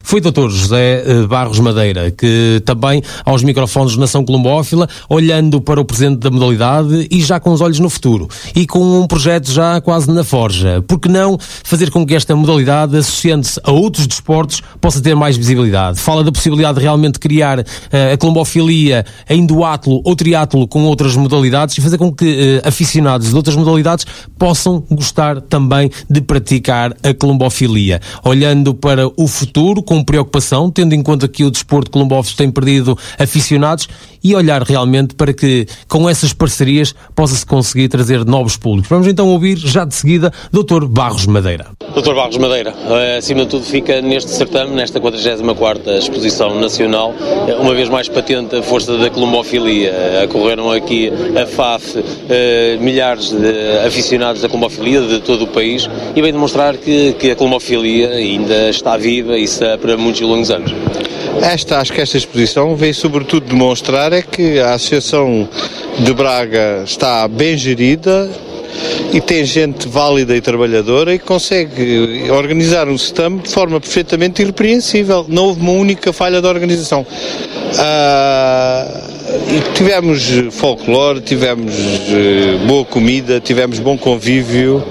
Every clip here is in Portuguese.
Foi o Dr. José Barros Madeira, que também aos microfones de Nação Colombófila, olhando para o presente da modalidade e já com os olhos no futuro, e com um projeto já quase na forja. Por que não fazer com que esta modalidade, associando-se a outros desportos, possa ter mais visibilidade? Fala da possibilidade de realmente criar a colombofilia em duátlo ou triátlo com outras modalidades e fazer com que aficionados de outras modalidades possam gostar também de praticar a colombofilia. Olhando para o futuro com preocupação, tendo em conta que o desporto colombófilo tem perdido aficionados, e olhar realmente para que com essas parcerias possa-se conseguir trazer novos públicos. Vamos então ouvir já de seguida Dr. Barros Madeira. Dr. Barros Madeira, acima de tudo fica neste certame, nesta 44ª Exposição Nacional, uma vez mais patente a força da colombofilia. Acorreram aqui a FAF milhares de aficionados da colombofilia de todo o país e vem demonstrar que a colombofilia ainda está viva e está para muitos e longos anos. Acho que esta exposição veio sobretudo demonstrar é que a Associação de Braga está bem gerida e tem gente válida e trabalhadora e consegue organizar um certame de forma perfeitamente irrepreensível. Não houve uma única falha da organização. E tivemos folclore, tivemos boa comida, tivemos bom convívio,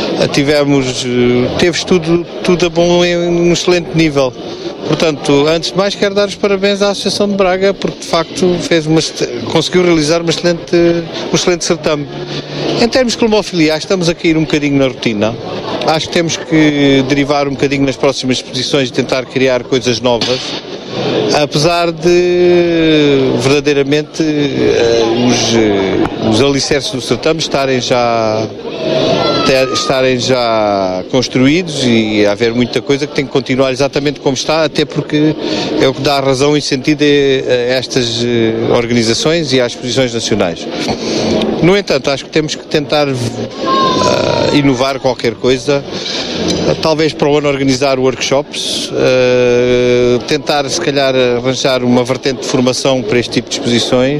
teve tudo a bom num excelente nível. Portanto, antes de mais quero dar os parabéns à Associação de Braga porque de facto conseguiu realizar um excelente certame. Em termos de colombofilia, acho que estamos a cair um bocadinho na rotina. Acho que temos que derivar um bocadinho nas próximas exposições e tentar criar coisas novas. Apesar de verdadeiramente os alicerces do certame estarem já construídos e haver muita coisa que tem que continuar exatamente como está, até porque é o que dá razão e sentido a estas organizações e às exposições nacionais. No entanto, acho que temos que tentar inovar qualquer coisa, talvez para o ano organizar workshops, tentar se calhar arranjar uma vertente de formação para este tipo de exposições,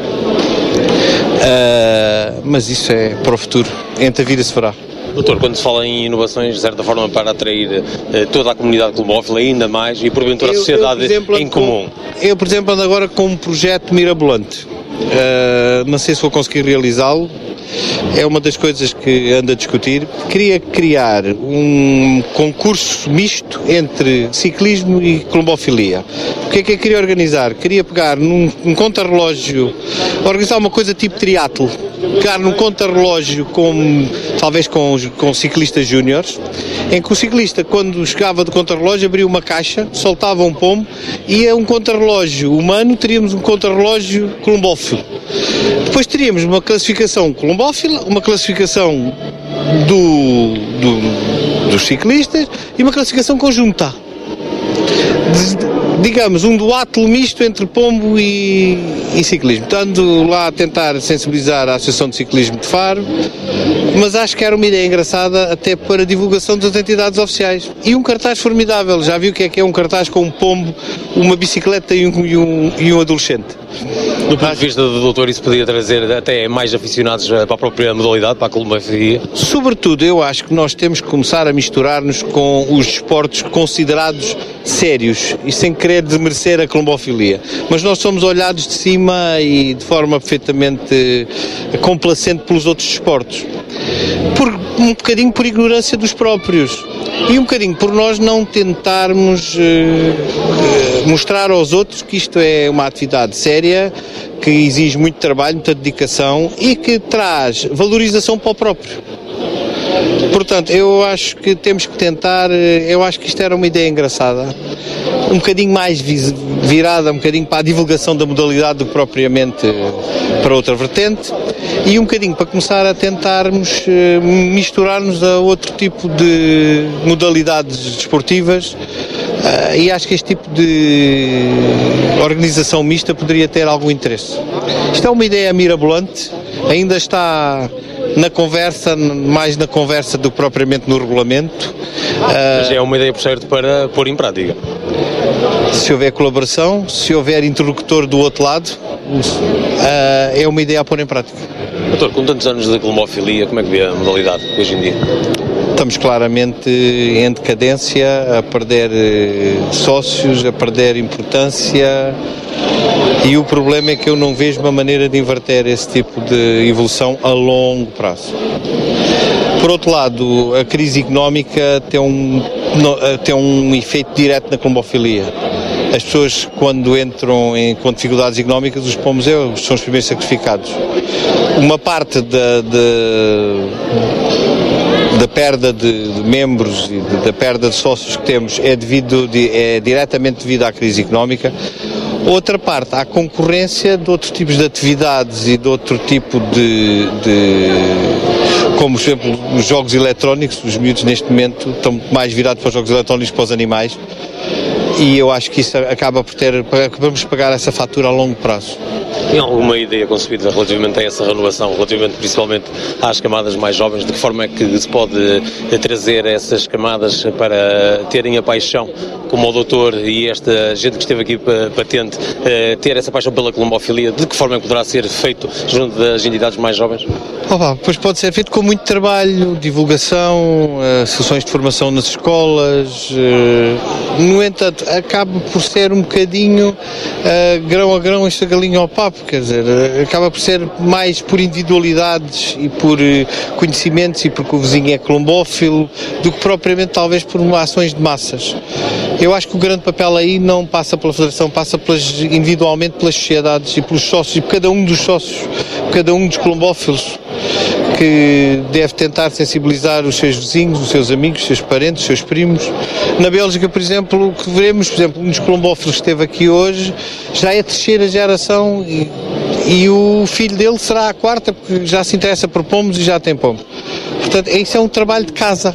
mas isso é para o futuro, entre a vida se fará. Doutor, quando se fala em inovações, de certa forma para atrair toda a comunidade colombófila ainda mais e porventura a sociedade em comum. Eu, por exemplo, ando agora com um projeto mirabolante. Não sei se vou conseguir realizá-lo. É uma das coisas que ando a discutir. Queria criar um concurso misto entre ciclismo e colombofilia. O que é que eu queria organizar? Queria pegar num contrarrelógio, organizar uma coisa tipo triatlo, pegar num contrarrelógio talvez com ciclistas júniores, em que o ciclista, quando chegava do contrarrelógio, abria uma caixa, soltava um pomo, e a um contrarrelógio humano teríamos um contrarrelógio colombófilo. Depois teríamos uma classificação colombófila, uma classificação dos ciclistas e uma classificação conjunta. Digamos, um duátlo misto entre pombo e ciclismo. Estando lá a tentar sensibilizar a Associação de Ciclismo de Faro, mas acho que era uma ideia engraçada até para a divulgação das entidades oficiais. E um cartaz formidável. Já viu o que é um cartaz com um pombo, uma bicicleta e um adolescente? Do ponto de vista do doutor, isso poderia trazer até mais aficionados para a própria modalidade, para a colombofilia? Sobretudo, eu acho que nós temos que começar a misturar-nos com os desportos considerados sérios e sem querer desmerecer a colombofilia. Mas nós somos olhados de cima e de forma perfeitamente complacente pelos outros desportos. Um bocadinho por ignorância dos próprios e um bocadinho por nós não tentarmos mostrar aos outros que isto é uma atividade séria, que exige muito trabalho, muita dedicação e que traz valorização para o próprio. Portanto, eu acho que temos que tentar, eu acho que isto era uma ideia engraçada, um bocadinho mais virada, um bocadinho para a divulgação da modalidade do que propriamente para outra vertente, e um bocadinho para começar a tentarmos misturar-nos a outro tipo de modalidades desportivas, e acho que este tipo de organização mista poderia ter algum interesse. Isto é uma ideia mirabolante, ainda está na conversa, mais na conversa do que propriamente no regulamento. Mas é uma ideia, por certo, para pôr em prática. Se houver colaboração, se houver interlocutor do outro lado, é uma ideia a pôr em prática. Doutor, com tantos anos de colombofilia, como é que vê a modalidade hoje em dia? estamos claramente em decadência, a perder sócios, a perder importância, e o problema é que eu não vejo uma maneira de inverter esse tipo de evolução a longo prazo. Por outro lado, a crise económica tem um efeito direto na colombofilia. As pessoas, quando entram com dificuldades económicas, os pomos são os primeiros sacrificados. Uma parte da perda de membros e da perda de sócios que temos é diretamente devido à crise económica. Outra parte, há concorrência de outros tipos de atividades e de outro tipo como, por exemplo, os jogos eletrónicos. Os miúdos neste momento estão mais virados para os jogos eletrónicos, para os animais, e eu acho que isso acabamos pagar essa fatura a longo prazo. Tem alguma ideia concebida relativamente a essa renovação, relativamente principalmente às camadas mais jovens? De que forma é que se pode trazer essas camadas para terem a paixão, como o doutor e esta gente que esteve aqui patente, ter essa paixão pela colombofilia? De que forma é que poderá ser feito junto das entidades mais jovens? Pois pode ser feito com muito trabalho, divulgação, sessões de formação nas escolas. No entanto, acaba por ser um bocadinho grão a grão esta galinha ao papo, quer dizer, acaba por ser mais por individualidades e por conhecimentos e porque o vizinho é colombófilo, do que propriamente talvez por ações de massas. Eu acho que o grande papel aí não passa pela Federação, passa individualmente pelas sociedades e pelos sócios, e por cada um dos sócios, cada um dos colombófilos, que deve tentar sensibilizar os seus vizinhos, os seus amigos, os seus parentes, os seus primos. Na Bélgica, por exemplo, o que veremos, por exemplo, um dos colombófilos que esteve aqui hoje, já é a terceira geração e o filho dele será a quarta, porque já se interessa por pomos e já tem pomos. Portanto, isso é um trabalho de casa.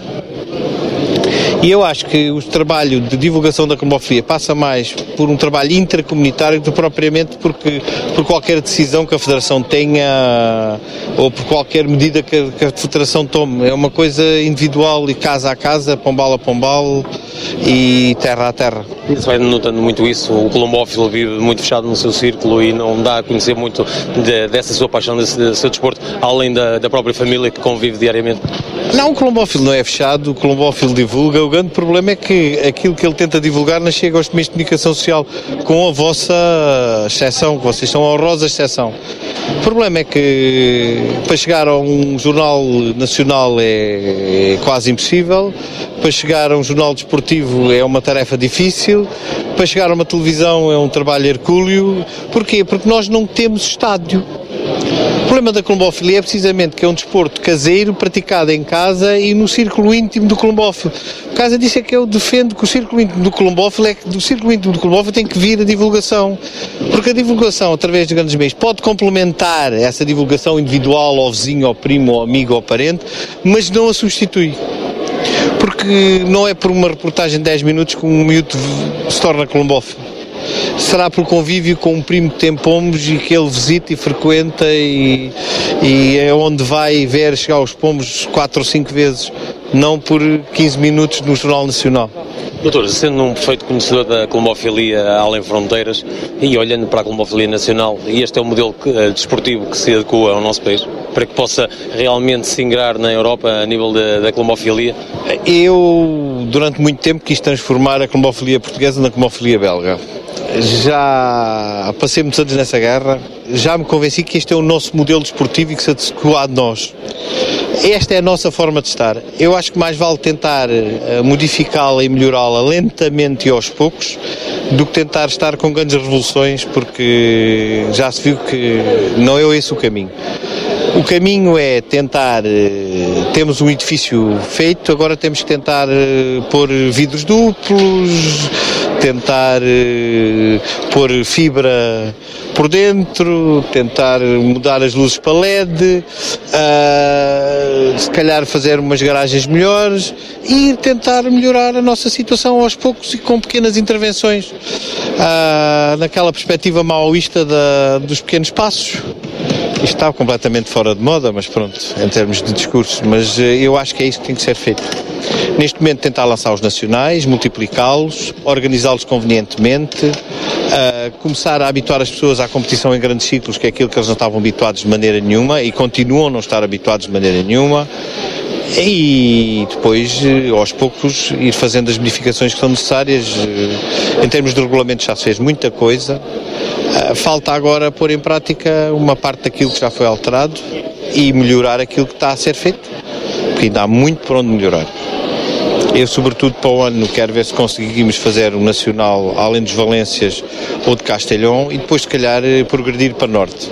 E eu acho que o trabalho de divulgação da colombofilia passa mais por um trabalho intracomunitário do que propriamente por qualquer decisão que a Federação tenha ou por qualquer medida que a Federação tome. É uma coisa individual e casa a casa, pombal a pombal e terra a terra. Se vai notando muito isso, o colombófilo vive muito fechado no seu círculo e não dá a conhecer muito dessa sua paixão, desse seu desporto, além da própria família que convive diariamente. Não, o colombófilo não é fechado, o colombófilo divulga. O grande problema é que aquilo que ele tenta divulgar não chega aos meios de comunicação social, com a vossa exceção, que vocês são a honrosa exceção. O problema é que para chegar a um jornal nacional é quase impossível, para chegar a um jornal desportivo é uma tarefa difícil, para chegar a uma televisão é um trabalho hercúleo. Porquê? Porque nós não temos estádio. O problema da colombofilia é precisamente que é um desporto caseiro, praticado em casa e no círculo íntimo do colombófilo. Por causa disso é que eu defendo que o círculo íntimo do colombófilo tem que vir a divulgação. Porque a divulgação, através de grandes meios, pode complementar essa divulgação individual ao vizinho, ao primo, ao amigo, ao parente, mas não a substitui. Porque não é por uma reportagem de 10 minutos que um miúdo se torna colombófilo. Será por convívio com um primo que tem pomos e que ele visita e frequenta e é onde vai ver chegar os pomos 4 ou 5 vezes, não por 15 minutos no Jornal Nacional. Doutor, sendo um perfeito conhecedor da colombofilia além fronteiras e olhando para a colombofilia nacional, este é o modelo desportivo que se adequa ao nosso país, para que possa realmente se ingrar na Europa a nível da colombofilia? Eu, durante muito tempo, quis transformar a colombofilia portuguesa na colombofilia belga. Já passei muitos anos nessa guerra, já me convenci que este é o nosso modelo desportivo e que se adequa a nós. Esta é a nossa forma de estar. Eu acho que mais vale tentar modificá-la e melhorá-la lentamente e aos poucos do que tentar estar com grandes revoluções, porque já se viu que não é esse o caminho. O caminho é tentar, temos um edifício feito, agora temos que tentar pôr vidros duplos, tentar pôr fibra por dentro, tentar mudar as luzes para LED, se calhar fazer umas garagens melhores e tentar melhorar a nossa situação aos poucos e com pequenas intervenções, naquela perspectiva maoísta dos pequenos passos. Isto está completamente fora de moda, mas pronto, em termos de discurso, mas eu acho que é isso que tem que ser feito. Neste momento tentar lançar os nacionais, multiplicá-los, organizá-los convenientemente, começar a habituar as pessoas à competição em grandes ciclos, que é aquilo que eles não estavam habituados de maneira nenhuma e continuam a não estar habituados de maneira nenhuma, E depois, aos poucos, ir fazendo as modificações que são necessárias. Em termos de regulamento já se fez muita coisa. Falta agora pôr em prática uma parte daquilo que já foi alterado e melhorar aquilo que está a ser feito, porque ainda há muito por onde melhorar. Eu, sobretudo para o ano, quero ver se conseguimos fazer um nacional além dos Valências ou de Castelhão e depois, se calhar, progredir para Norte.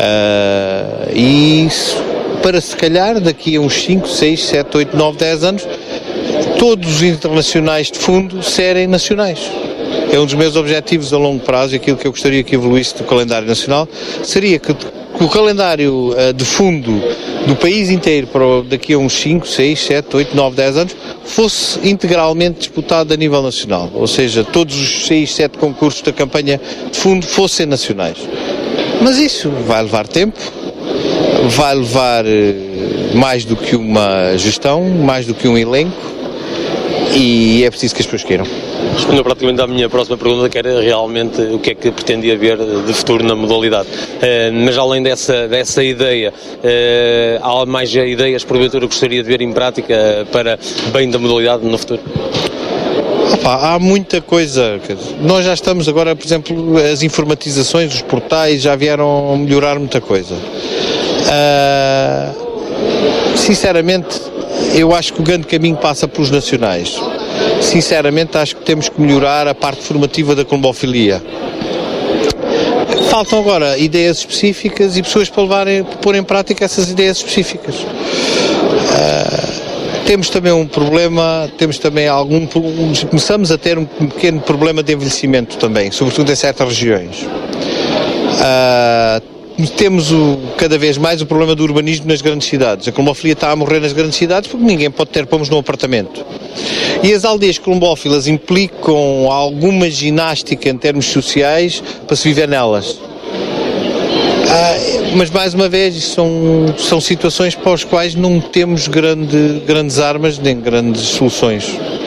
E para, se calhar, daqui a uns 5, 6, 7, 8, 9, 10 anos, todos os internacionais de fundo serem nacionais. É um dos meus objetivos a longo prazo, e aquilo que eu gostaria que evoluísse do calendário nacional seria que o calendário de fundo do país inteiro para daqui a uns 5, 6, 7, 8, 9, 10 anos fosse integralmente disputado a nível nacional. Ou seja, todos os 6, 7 concursos da campanha de fundo fossem nacionais. Mas isso vai levar tempo, vai levar mais do que uma gestão, mais do que um elenco, e é preciso que as pessoas queiram. Respondeu praticamente à minha próxima pergunta, que era realmente o que é que pretendia ver de futuro na modalidade. Mas além dessa ideia, há mais ideias, porventura, gostaria de ver em prática para bem da modalidade no futuro? Há muita coisa. Nós já estamos agora, por exemplo, as informatizações, os portais já vieram melhorar muita coisa. Sinceramente, eu acho que o grande caminho passa pelos nacionais. Sinceramente, acho que temos que melhorar a parte formativa da colombofilia. Faltam agora ideias específicas e pessoas para pôr em prática essas ideias específicas. Temos também um problema, começamos a ter um pequeno problema de envelhecimento também, sobretudo em certas regiões. Temos cada vez mais o problema do urbanismo nas grandes cidades. A colombofilia está a morrer nas grandes cidades porque ninguém pode ter pomos num apartamento. E as aldeias colombófilas implicam alguma ginástica em termos sociais para se viver nelas. Mas, mais uma vez, são situações para as quais não temos grandes armas nem grandes soluções.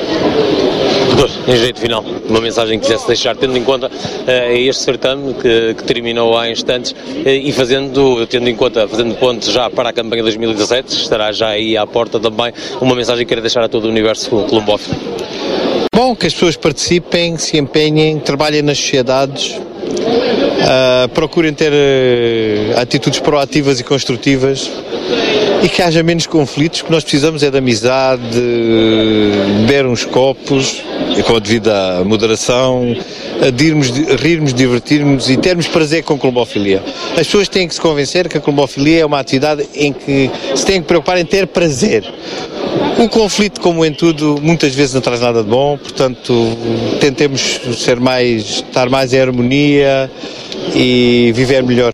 Em jeito final, uma mensagem que quisesse deixar, tendo em conta este certame que terminou há instantes e fazendo pontos já para a campanha 2017, estará já aí à porta também, uma mensagem que quero deixar a todo o universo colombófilo. Bom, que as pessoas participem, se empenhem, trabalhem nas sociedades, procurem ter atitudes proativas e construtivas e que haja menos conflitos. O que nós precisamos é de amizade, de beber uns copos, e com a devida moderação, de rirmos, divertirmos e termos prazer com a colombofilia. As pessoas têm que se convencer que a colombofilia é uma atividade em que se têm que preocupar em ter prazer. O conflito, como em tudo, muitas vezes não traz nada de bom, portanto, tentemos estar mais em harmonia e viver melhor.